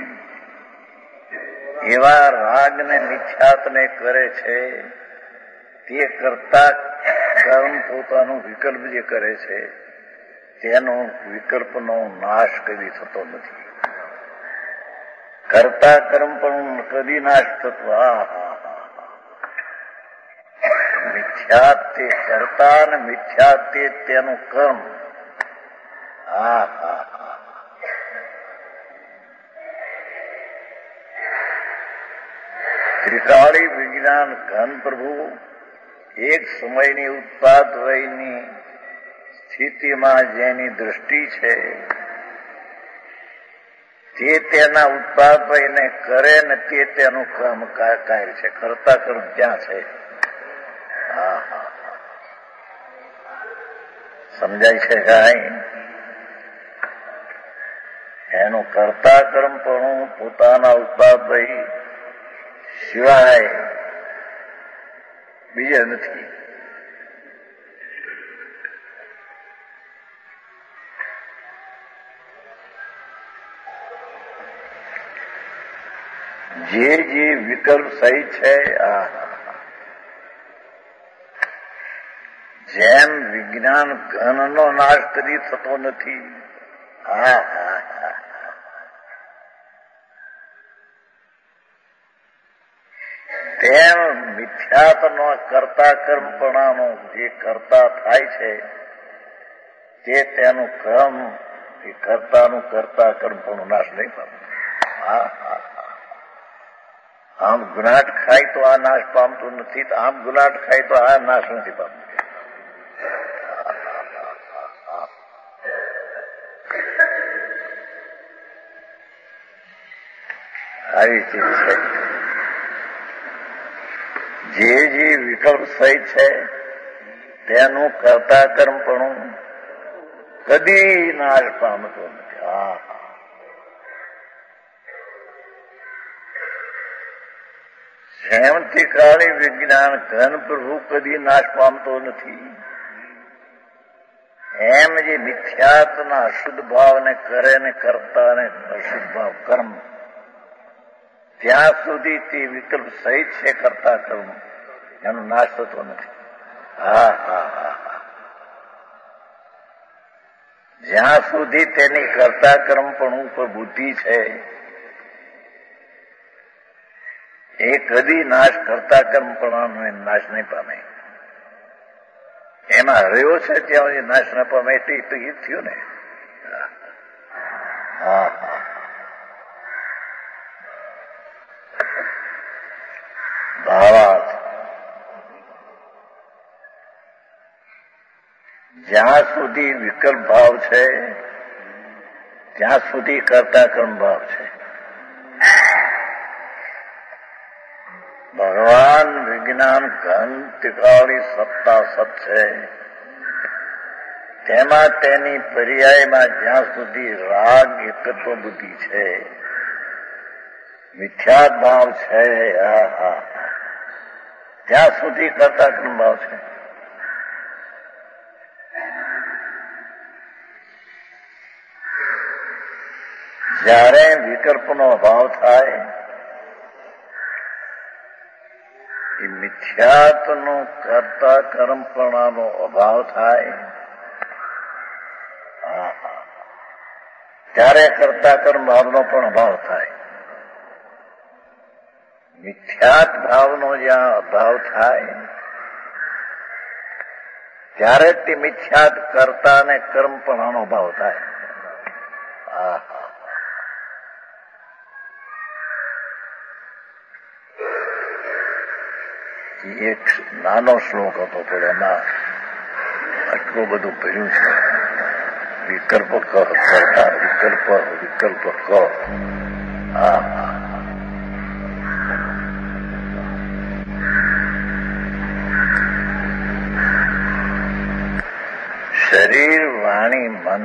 એવા રાગને મિથ્યાત્ને કરે છે તે કરતા કર્મ પોતાનું વિકલ્પ જે કરે છે તેનો વિકલ્પનો નાશ કદી થતો નથી. કરતા કર્મ પણ કદી નાશ થતો. આ મિથ્યાત તે કરતા ને મિથ્યાત તે તેનું કર્મ. હા હા ત્રિકાળી વિજ્ઞાન ઘન પ્રભુ એક સમયની ઉત્પાદ વયની સ્થિતિમાં જેની દૃષ્ટિ છે તે તેના ઉત્પાદ વયને કરે ને તે તેનું કર્મ કાર્ય છે. કરતા કર્મ ત્યાં છે. હા હા સમજાય છે કાંઈ? એનું કરતા કર્મ પણ પોતાના ઉત્પાદ વય સિવાય બીજા નથી. જે જે વિકલ્પ સહિત છે આ જેમ વિજ્ઞાન ઘનનો નાશ કરી થતો નથી. હા હા હા તેમ મિથ્યાત્વનો કરતા કર્મપણાનો જે કરતા થાય છે તે તેનું કર્મ એ કરતાનું કરતા કર્મપણું નાશ નહીં પામે. હા હા આમ ગુનાટ ખાય તો આ નાશ પામતું નથી, આમ ગુનાટ ખાય તો આ નાશ નથી પામતું. આવી ચીજ છે. જે જે વિકલ્પ સહિત છે તેનું કરતા કર્મપણું કદી નાશ પામતું નથી. હા જેમથી કાળી વિજ્ઞાન ઘન પ્રભુ કદી નાશ પામતો નથી એમ જે મિથ્યાત્વના અશુદ્ધ ભાવને કરે ને કરતા ને અશુદ્ધ ભાવ કર્મ ત્યાં સુધી તે વિકલ્પ સહિત છે કરતા કર્મ એનો નાશ થતો નથી. હા હા હા જ્યાં સુધી તેની કરતા કર્મ પણ ઉપર બુદ્ધિ છે એ કદી નાશ કરતા કર્મપણાનો નાશ નહીં પામે. એમાં રહ્યો છે ત્યાં નાશ ન પામે તો એ તો એ થયું ને. હા હા ભાવાર્થ જ્યાં સુધી વિકલ્પ ભાવ છે ત્યાં સુધી કરતા કર્મ ભાવ છે. ભગવાન વિજ્ઞાન ઘન ત્રિકાળી સત્તા સત છે તેમાં તેની પર્યાયમાં જ્યાં સુધી રાગ એકત્વ બુદ્ધિ છે મિથ્યાત ભાવ છે ત્યાં સુધી કરતા કર્મ ભાવ છે. જ્યારે વિકલ્પનો અભાવ થાય એ મિથ્યાત્વનો કરતા કર્મપણાનો અભાવ થાય ત્યારે કરતા કર્મ ભાવનો પણ અભાવ થાય. મિથ્યાત ભાવનો જ્યાં અભાવ થાય ત્યારે તે મિથ્યાત કરતા ને કર્મપણાનો અભાવ થાય. એક નાનો શ્લોક હતો પણ એમાં આટલું બધું ભર્યું છે. વિકલ્પ ક કરતા વિકલ્પ વિકલ્પ ક હા શરીર વાણી મન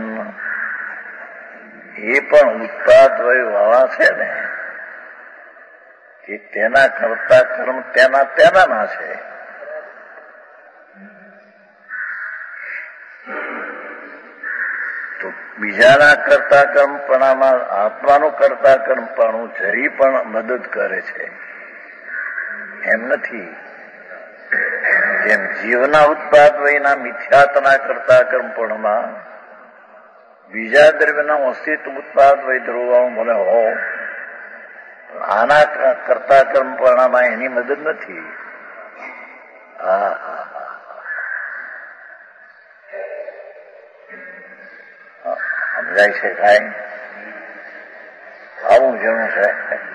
એ પણ ઉત્પાદ વાળા છે ને કે તેના કરતા કર્મ તેના તેનાના છે. તો બીજાના કરતા કર્મપણામાં આત્માનું કરતા કર્મપણું જરી પણ મદદ કરે છે એમ નથી. જેમ જીવના ઉત્પાદ વયના મિથ્યાતના કરતા કર્મપણમાં બીજા દ્રવ્યના અસ્તિત્વ ઉત્પાદ વય ધ્રુવવાનું મને હો આના કરતા કર્મપણામાં એની મદદ નથી. હા હા સમજાય છે કાંઈ? આવું જેવું છે.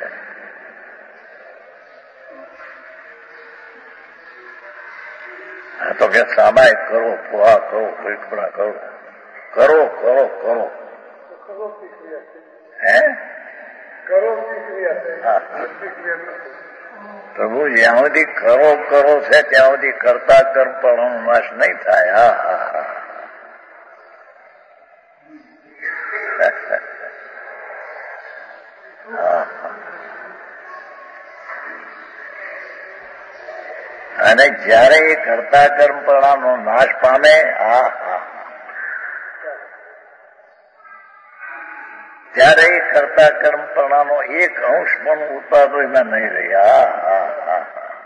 આ તો કે સામાયિક કરો, પોહા કરો, પરિક્રમા કરો, કરો કરો કરો હે પ્રભુ જ્યાં સુધી કરો કરો છે ત્યાં સુધી કરતા કર્મ પણ નાશ નહીં થાય. હા હા હા અને જયારે એ કરતા કર્મપણાનો નાશ પામે આ ત્યારે એ કરતા કર્મપણાનો એક અંશ પણ ઉત્પાદો એમાં નહીં રહ્યા.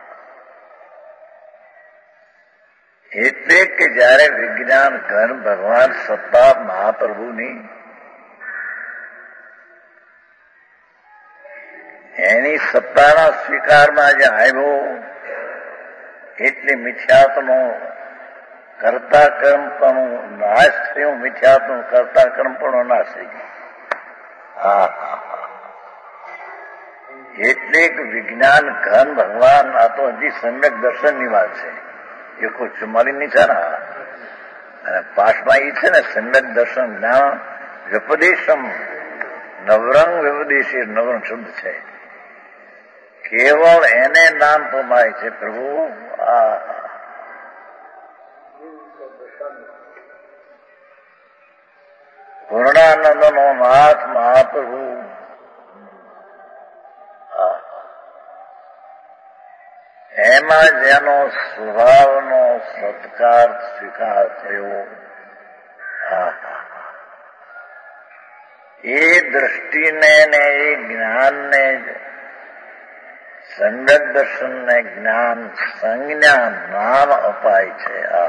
એટલે કે જયારે વિજ્ઞાન ઘન ભગવાન સત્તા મહાપ્રભુની એની સત્તાના સ્વીકારમાં જે આવ્યો એટલે મિથ્યાત્વનો કરતા કર્મપણું નાશ થયું. મિથ્યાત્વનું કરતા કર્મપણું નાશ થઈ ગયું. હા એટલે કે વિજ્ઞાન ઘન ભગવાન આ તો હજી સમ્યક દર્શનની વાત છે. એ કોઈ ચુમ્માલીની છે ને અને પાઠમાં એ છે ને સમ્યક દર્શન જ્ઞાન વ્યપદેશમ નવરંગ વ્યપદેશી નવરંગ શબ્દ છે. કેવળ એને નામ પમાય છે પ્રભુ. આ પૂર્ણાનંદ નો નાથ મહાપ્રભુ એમાં જેનો સ્વભાવનો સત્કાર સ્વીકાર થયો એ દ્રષ્ટિને ને એ જ્ઞાનને સમ્યક દર્શનને જ્ઞાન સંજ્ઞા નામ અપાય છે. આ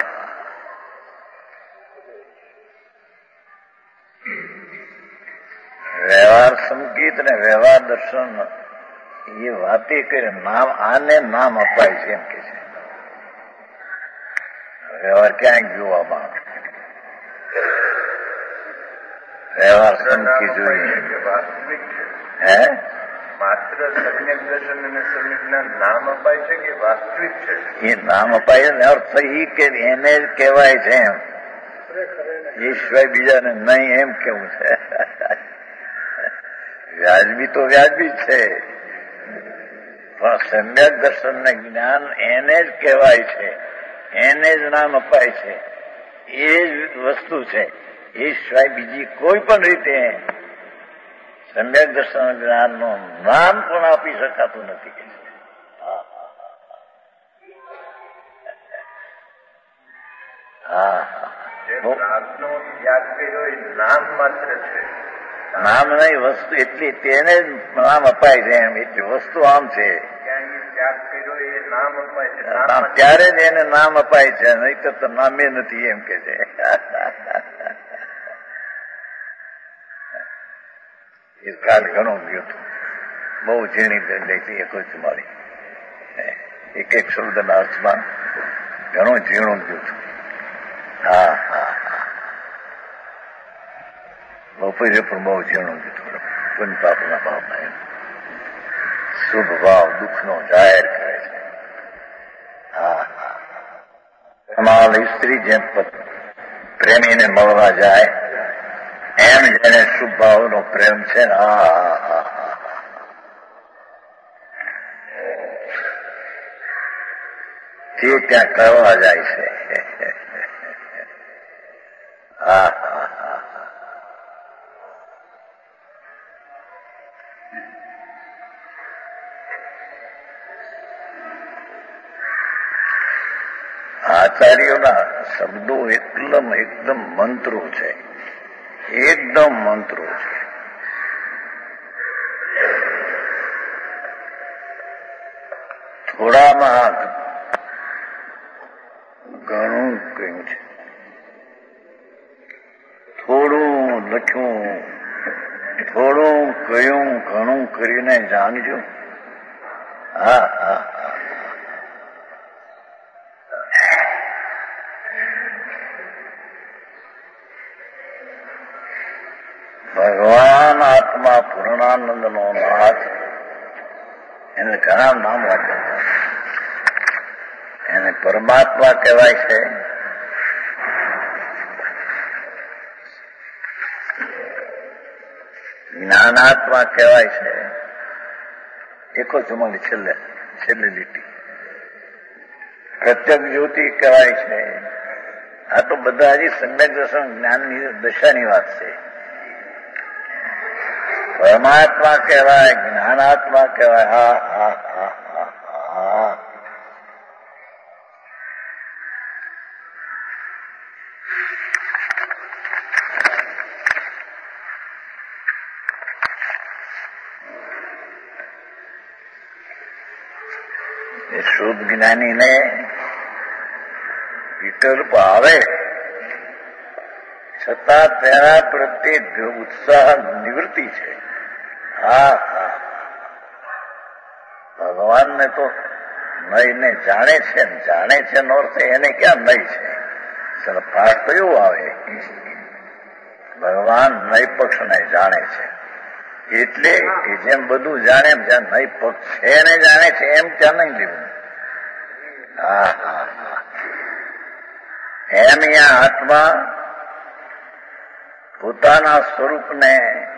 વ્યવહાર સંકેત ને વ્યવહાર દર્શન એ વાતે કરે નામ આને નામ અપાય છે એમ કે છે. વ્યવહાર ક્યાંય જોવામાં વ્યવહાર સંકેત જોઈએ હે માત્ર સમ્યક દર્શન અને સમ્યક નામ અપાય છે કે વાસ્તવિક છે? એ નામ અપાય ને અર્થ એ કે એને જ કહેવાય છે એમ. એ સિવાય બીજાને નહીં એમ કેવું છે. વ્યાજબી તો વ્યાજબી છે પણ સમ્યક દર્શન ને જ્ઞાન એને જ કહેવાય છે. એને જ નામ અપાય છે. એ જ વસ્તુ છે. એ સિવાય બીજી કોઈ પણ રીતે સમ્યક દર્શન જ્ઞાનનું નામ પણ આપી શકાતું નથી. હા નામનો ત્યાગ કર્યો એ નામ માત્ર છે. નામ નહીં વસ્તુ એટલી તેને જ નામ અપાય છે એમ. એટલી વસ્તુ આમ છે ત્યાગ કર્યો એ નામ અપાય છે. ત્યારે જ એને નામ અપાય છે. નહીં તો નામે નથી એમ કે છે. એ કાલ ઘણું ગયું હતું. બહુ ઝીણી ગઈ એક જ મારી એક એક શબ્દના અર્થમાં ઘણું ઝીણું ગયું હતું. હા હા હા બપોરે પણ બહુ ઝીણું ગયું હતું. પુન પાપના ભાવમાં એમ શુભ ભાવ દુઃખનો જાહેર કરે છે. હા હા કમાલ સ્ત્રી જેમ પ્રેમીને મળવા જાય એમ જેને શુભ ભાવનો પ્રેમ છે ને હા હા હા તે ત્યાં કરવા જાય છે. હા હા હા આચાર્યોના શબ્દો એકદમ એકદમ મંત્રો છે, એકદમ મંત્રો છે. થોડામાં ઘણું કહ્યું છે, થોડું લખ્યું, થોડું કહ્યું, ઘણું કરીને જાણજો. હા હા હા ભગવાન આત્મા પૂર્ણાનંદ નો નાથ, એને ઘણા નામ વાપરતા. એને પરમાત્મા કહેવાય છે, જ્ઞાનાત્મા કહેવાય છે. એકો જમાની છેલ્લે છેલ્લે લીટી પ્રત્યક્ષ જ્યોતિ કહેવાય છે. આ તો બધા હજી સમ્યક દર્શન જ્ઞાનની દશાની વાત છે. પરમાત્મા કહેવાય, જ્ઞાનાત્મા કહેવાય. હા હા હા હા હા એ શુદ્ધ જ્ઞાનીને વિકલ્પ આવે છતાં તેના પ્રત્યે ઉત્સાહ નિવૃત્તિ છે. હા હા ભગવાનને તો નહીને જાણે છે, જાણે છે નો અર્થ એને ક્યાં નહીં છે. પાઠ તો એવું આવે ભગવાન નય પક્ષને જાણે છે, એટલે કે જેમ બધું જાણે એમ જ્યાં નય પક્ષ છે એને જાણે છે એમ ત્યાં નહીં લેવું. હા હા હા એમ અહીંયા આત્મા પોતાના સ્વરૂપને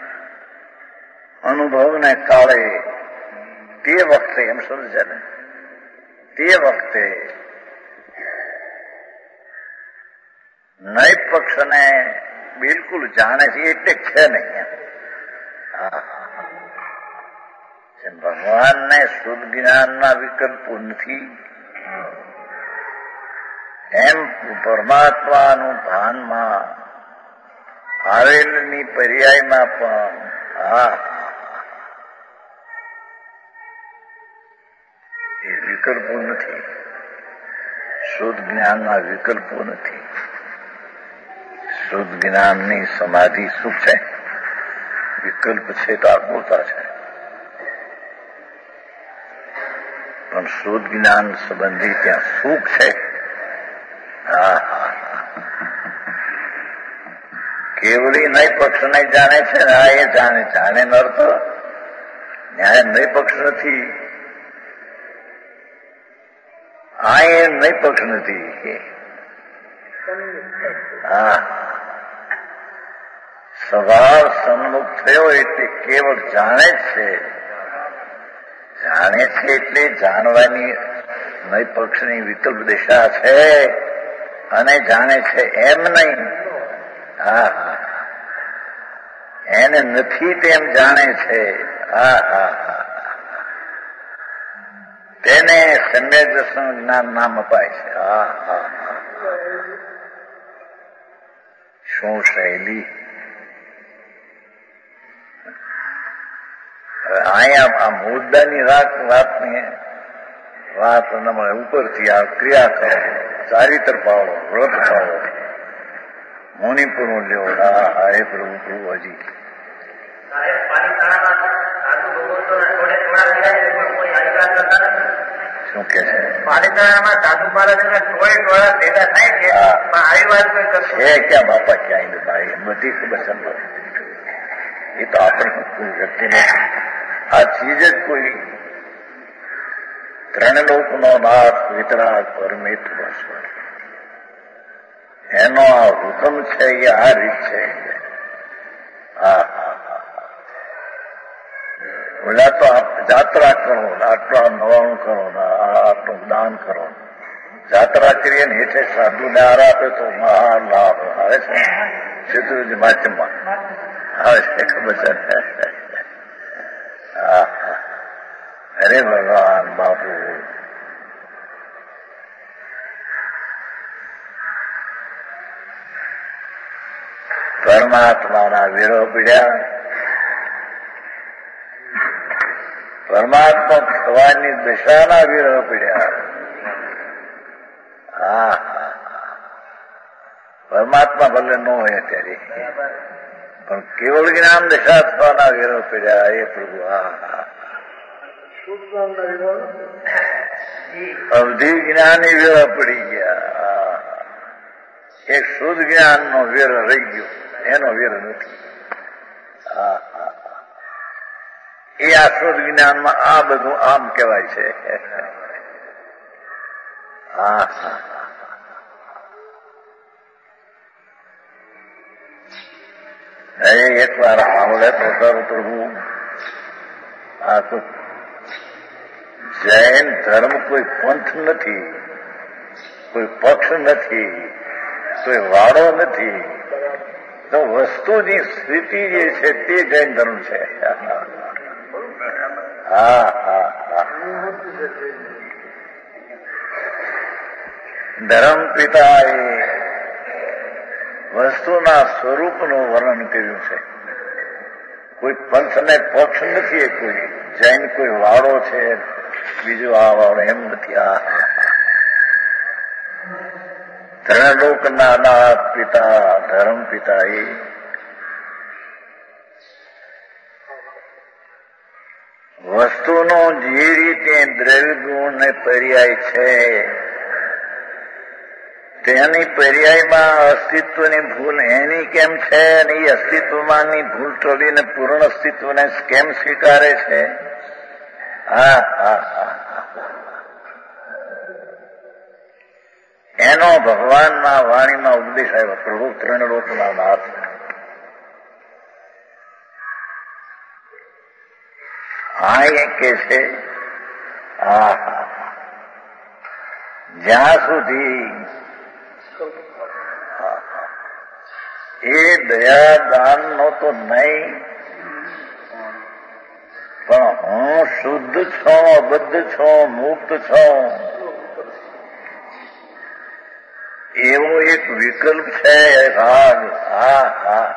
અનુભવને કાળે તે વખતે એમ સમજે ને, તે વખતે નય પક્ષને બિલકુલ જાણે છે એટલે છે નહીં. ભગવાનને શુદ્ધ જ્ઞાનના વિકલ્પો નથી એમ પરમાત્માનું ભાનમાં આવેલની પર્યાયમાં પણ હા એ વિકલ્પો નથી. શુદ્ધ જ્ઞાનના વિકલ્પો નથી. શુદ્ધ જ્ઞાનની સમાધિ સુખ છે, વિકલ્પ છે તો આત્મતા છે. પણ શુદ્ધ જ્ઞાન સંબંધી ત્યાં સુખ છે. હા હા કેવળી નય પક્ષને જાણે છે ને આ એ જાણે જાણે ન અર્થ ન્યાય નય પક્ષ નથી. આ એ નય પક્ષ નથી. હા સ્વભાવ સન્મુખ થયો એટલે કેવળ જાણે જ છે. જાણે છે એટલે જાણવાની નય પક્ષની વિકલ્પ દિશા છે અને જાણે છે એમ નહીં. હા હા એને નથી તેમ જાણે છે. હા હા હા તેને સમ્યક દર્શન જ્ઞાન નામ અપાય છે. હા હા હા શું શૈલી! અહીંયા આ મુદ્દાની રાત વાતની વાત ઉપરથી આ ક્રિયા કરો, ચારિત્ર પાડો, વ્રત પાડો, મુનિપુરો લેવો. હા હા એ પ્રભુ પ્રભુ હજી શું કે છે? પાલિતાણામાં સાધુ મહારાજના ટોળે ટોળા ભેગા થાય છે, પણ આવી વાત કોઈ કરશે છે ક્યાં બાપા? ક્યાંય ભાઈ બધી ખબર સંભવ. એ તો આપણે કોઈ વ્યક્તિને આ ચીજ જ કોઈ ત્રણ લોકનો નાથ વિતરાગ પરમેશ્વર, એનો આ હુકમ છે એ આ રીત છે. હા ઓલા તો જાત્રા કરો, આટલા નવાણું કરો, આટલું દાન કરો. જાત્રા કરીએ ને હેઠે સાધુને આર આપે તો મહા લાભ આવે છે. સીધું વાંચનમાં આવે છે, ખબર છે. હા અરે ભગવાન બાપુ, પરમાત્માના વિરોહ પીડ્યા, પરમાત્મા થવાની દિશાના વિરોહ પીડ્યા. હા પરમાત્મા ભલે ન હોય ત્યારે, પણ કેવળ જ્ઞાન દિશા થવાના વિરોહ પીડ્યા. એ પ્રભુ હા અવધિ જ્ઞાની વિરોહ પડી ગયા. એક શુદ્ધ જ્ઞાન નો વેર રહી ગયો, એનો વેર નથી. એ આ શુદ્ધ જ્ઞાનમાં આ બધું આમ કહેવાય છે. હા એક વાર સાંભળે તો સર પ્રભુ, આ તો જૈન ધર્મ કોઈ પંથ નથી, કોઈ પક્ષ નથી, કોઈ વાળો નથી, તો વસ્તુની સ્થિતિ જે છે તે જૈન ધર્મ છે. હા હા હા ધર્મ પિતાએ વસ્તુના સ્વરૂપનું વર્ણન કર્યું છે. કોઈ પંથને પક્ષ નથી, એ કોઈ જૈન કોઈ વાળો છે, બીજું આ વાળો એમ નથી. આ ત્રણ લોકના નાથ પિતા ધર્મ પિતા એ વસ્તુનો જે રીતે દ્રવ્ય ગુણ ને પર્યાય છે, તેની પર્યાયમાં અસ્તિત્વની ભૂલ એની કેમ છે, અને એ અસ્તિત્વમાંની ભૂલ ટળીને પૂર્ણ અસ્તિત્વને કેમ સ્વીકારે છે. હા હા હા એનો ભગવાનના વાણીમાં ઉપદેશ આવ્યો. પ્રભુ ત્રણ લોકના નાથ, હા એ કે છે હા જ્યાં સુધી એ દયાદાન નો તો નહીં, પણ હું શુદ્ધ છું, અબદ્ધ છું, મુક્ત છું, એવો એક વિકલ્પ છે રાગ. હા હા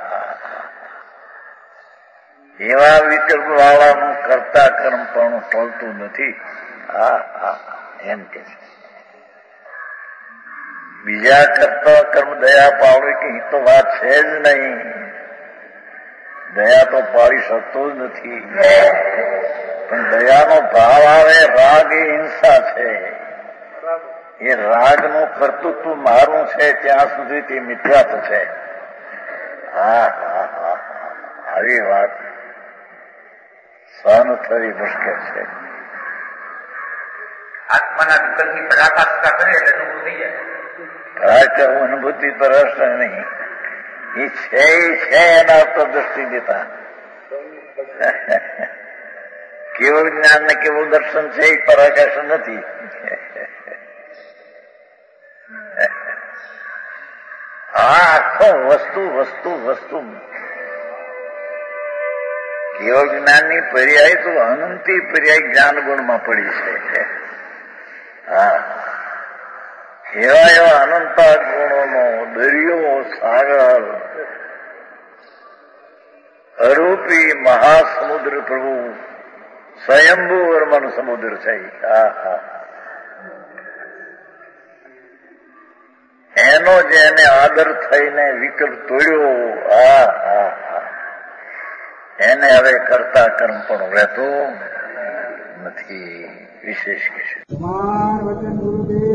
એવા વિકલ્પ વાળાનું કરતા કર્મ પણ ટળતું નથી. હા હા એમ કે છે. બીજા કરતા કર્મ દયા પાડે કે એ તો વાત છે જ નહીં. દયા તો પાડી શકતો જ નથી, પણ દયાનો ભાવ આવે. રાગ એ હિંસા છે. એ રાગનું કર્તૃત્વ મારું છે ત્યાં સુધી તે મિથ્યાત્વ છે. હા હા હા આવી વાત સહન થવી મુશ્કેલ છે. આત્માના વિકલ્પની પરાકાષ્ઠા કરે એટલે અનુભવ થઈ જાય. પરાક્રમ અનુભૂતિ પર રસ નહીં. એ છે છે એના ઉપર દ્રષ્ટિ દેતા. કેવળ જ્ઞાન ને કેવળ દર્શન છે એ પરાકાશ નથી. આ આખો વસ્તુ વસ્તુ વસ્તુ કેવળ જ્ઞાનની પર્યાય તો અનંતી પર્યાય જ્ઞાન ગુણમાં પડી છે. હા એવા એવા અનંતા ગુણોનો દરિયો સાગર અરૂપી મહાસમુદ્ર પ્રભુ સ્વયંભૂ વર્મન સમુદ્ર છે. હા હા એનો જેને આદર થઈને વિકલ્પ તોડ્યો, હા હા હા એને હવે કરતા કર્મ પણ રહેતો નથી. વિશેષ કે છે.